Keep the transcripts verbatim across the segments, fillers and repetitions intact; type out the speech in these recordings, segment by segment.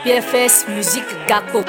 P F S Musique Gako.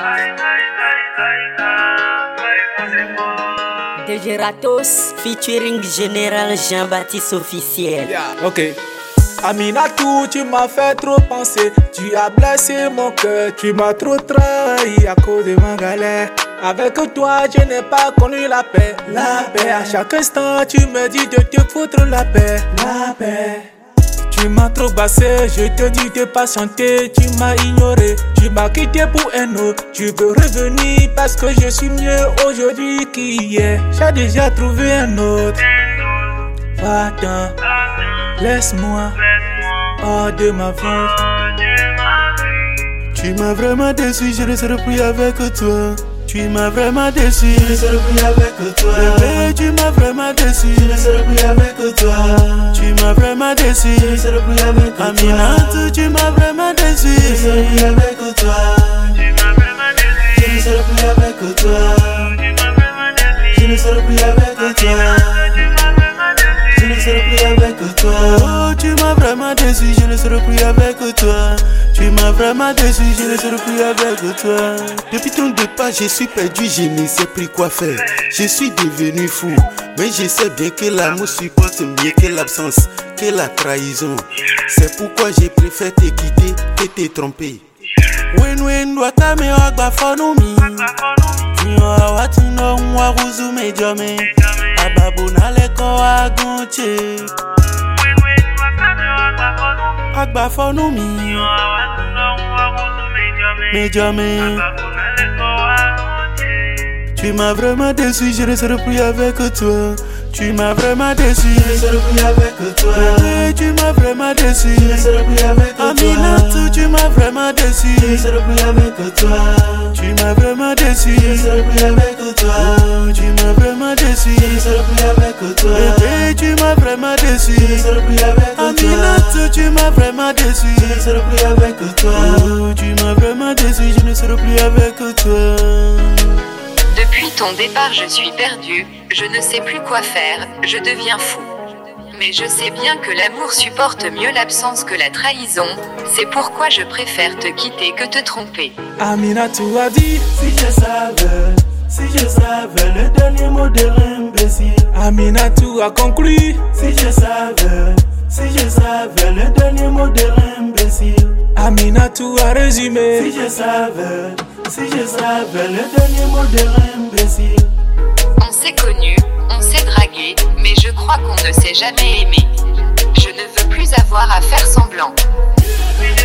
D J Ratos featuring Général Jean-Baptiste officiel. Yeah. Ok. Aminatou, tu m'as fait trop penser. Tu as blessé mon cœur. Tu m'as trop trahi à cause de ma galère. Avec toi, je n'ai pas connu la paix. La paix. À chaque instant, tu me dis de te foutre la paix. La paix. Tu m'as trop bassé, je te dis de patienter. Tu m'as ignoré, tu m'as quitté pour un autre. Tu veux revenir parce que je suis mieux aujourd'hui qu'hier. J'ai déjà trouvé un autre. Va-t'en, laisse-moi hors de ma vie. Tu m'as vraiment déçu, je ne serai plus avec toi. Tu m'as vraiment déçu, je ne serai plus avec toi. Bébé, tu m'as vraiment déçu, je ne serai plus avec toi. Tu m'as vraiment déçu, je ne serai plus avec toi. Aminatou, tu m'as vraiment déçu, je ne serai plus avec toi. Tu m'as vraiment déçu, je ne serai plus avec toi. Je ne serai plus avec toi. Je ne serai plus avec toi. Oh, tu m'as vraiment déçu, je ne serai plus avec toi. Tu m'as vraiment déçu, je ne serai plus avec toi. Depuis ton départ, je suis perdu, je ne sais plus quoi faire. Je suis devenu fou, mais je sais bien que l'amour supporte mieux que l'absence, que la trahison. C'est pourquoi je préfère te quitter que te tromper. When when wakame wagba fonomi, tiwa watino mwaguzu mejome, ababu naleko agunche. Agba fonomi, mejome. Tu m'as vraiment déçu, je ne serai plus avec toi. Tu m'as vraiment déçu, je ne serai plus avec toi. Bébé, tu m'as vraiment déçu, je ne serai plus avec toi. Aminatou, tu m'as vraiment déçu, je ne serai plus avec toi. Tu m'as vraiment déçu, je ne serai plus avec toi. Tu m'as vraiment déçu, je ne serai plus avec toi. Bébé, tu m'as vraiment déçu, je ne serai plus avec toi. Aminatou, tu m'as vraiment déçu, je ne serai plus avec toi. Tu m'as vraiment déçu, je ne serai plus avec toi. Depuis ton départ, je suis perdu, je ne sais plus quoi faire, je deviens fou. Mais je sais bien que l'amour supporte mieux l'absence que la trahison, c'est pourquoi je préfère te quitter que te tromper. Aminatou a dit, si je savais, si je savais le dernier mot de l'imbécile. Aminatou a conclu, si je savais, si je savais le dernier mot de l'imbécile. Aminatou a résumé, si je savais, si je savais le dernier mot de l'imbécile. On s'est connus, on s'est dragué, mais je crois qu'on ne s'est jamais aimé. Je ne veux plus avoir à faire semblant.